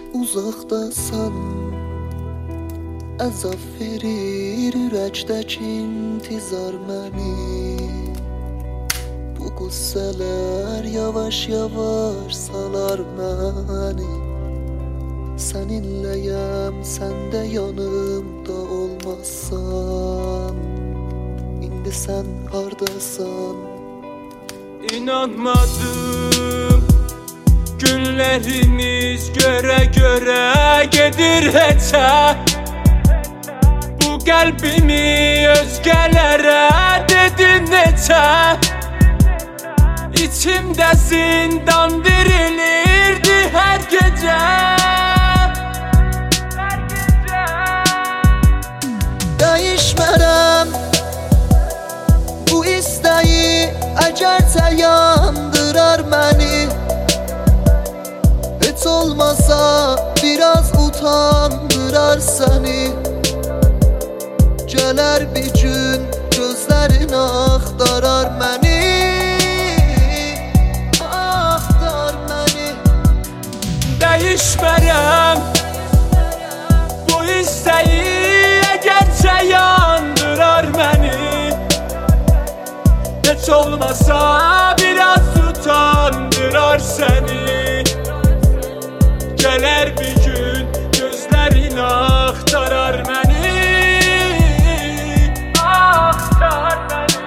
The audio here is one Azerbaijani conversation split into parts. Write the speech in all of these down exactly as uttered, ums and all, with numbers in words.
uzaqdasan, əzab verir ürəkdəki intizar məni. Bu qüssələr yavaş-yavaş salar məni. Səninləyəm, sən də yanımda olmazsan. İndi sən hardasan? İnanmadım, günlərimiz görə-görə gedir heçə. Bu qəlbimi özgələrə dedin neçə. İçimdə zindan dirilirdi hər gecə. Dəyişmərəm bu istəyi, əgərcə yandırar məni. Heç olmasa biraz utandırar səni. Gələr bir gün gözlərin axtarar məni. Axtar məni. Dəyişmərəm bu istəyi, əgərcə yandırar məni. Heç olmasa biraz utandırar səni. Gələr bir gün gözlərin axtarar məni. Axtar məni.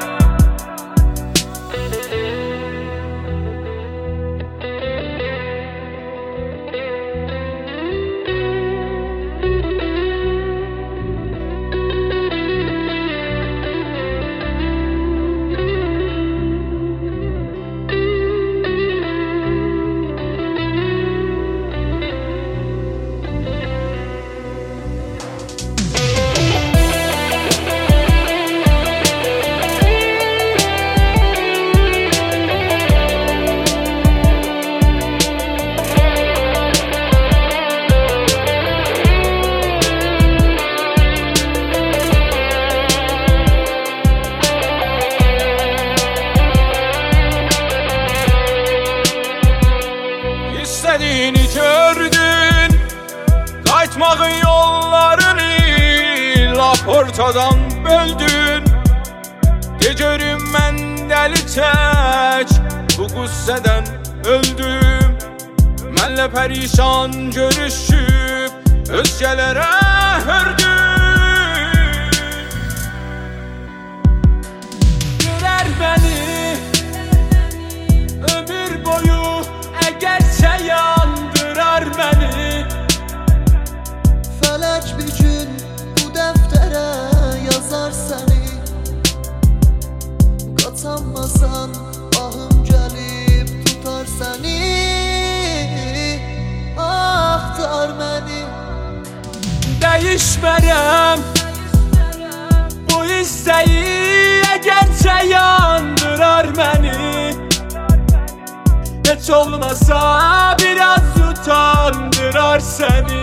İstediğini gördün, qayıtmağın yollarını lap ortadan böldün. De görüm mən dəli tək bu qüssədən öldüm. Mənlə pərişan görüşüb özgələrə hördün. Görər məni ömür boyu, əgərcə yandırar məni. Fələk bir gün bu dəftərə yazar səni. Qaçanmasan ahım gəlib tutar səni. Axtar məni. Dəyişmərəm bu istəyi, əgərcə yandırar məni. Heç olmasa biraz utandırar səni.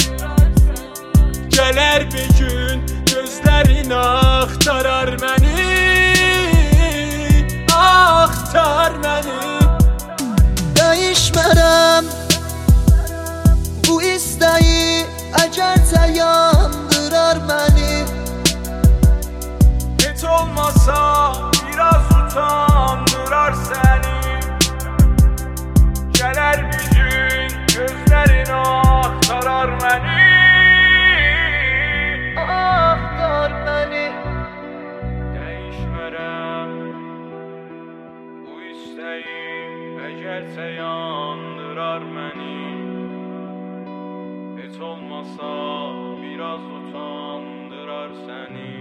Gələr bir gün gözlərin axtarar məni. Axtar məni. Dəyişmərəm bu istəyi, əgərcə yandırar məni. Heç olmasa biraz utandırar səni. Gələr bir gün gözlərin axtarar məni. Axtar məni. Dəyişmərəm bu istəyi, əgərcə yandırar məni. Heç olmasa biraz utandırar səni.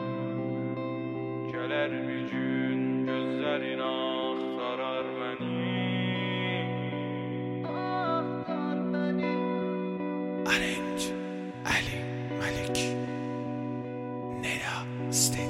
Gələr bir gün gözlərin axtarar məni. Arrange Ali Malik Neda State.